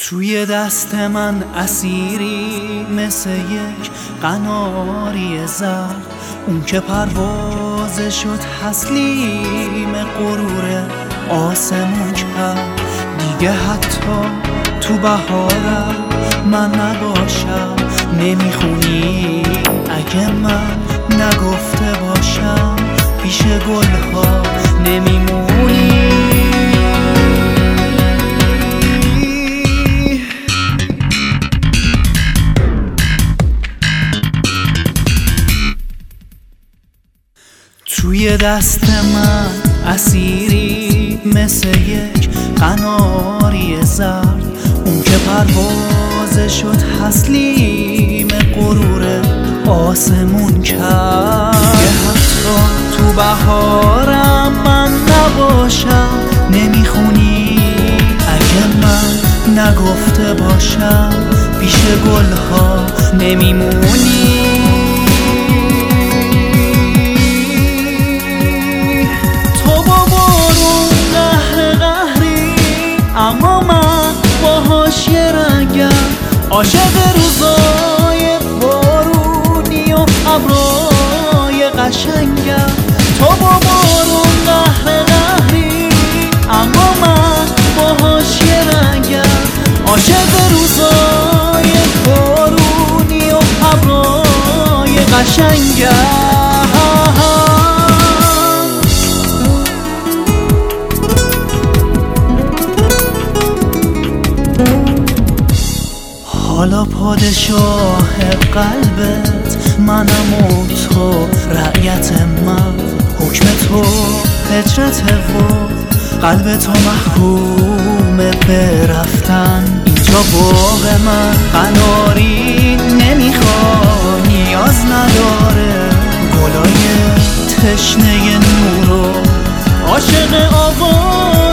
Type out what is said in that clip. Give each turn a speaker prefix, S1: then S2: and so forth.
S1: توی دست من اسیری مثل یک قناری زرد، اون که پروازه شد تسلیم غرور آسمون کرد. دیگه حتی تو بهارم من نباشم نمیخونی، اگه من نگفته باشم پیش گلها نمیمونی. توی دست من اسیری مثل یک قناری زرد، اون که پروازه شد تسلیم غرور آسمون کرد. یه حتی تو بهارم من نباشم نمیخونی، اگه من نگفته باشم پیش گلها نمیمونی. اما من باهاش یه رنگم، عاشق روزای بارونی و ابرای قشنگم. تو با بارون قهری، اما من باهاش یه رنگم، عاشق روزای بارونی و ابرای قشنگم. حالا پادشاه قلبت منم و تو رعیت من، حکم تو هجرت و قلب تو محکوم به رفتن. اینجا باغ من قناری نمیخواد، نیاز نداره گلای تشنه نور و عاشق آواز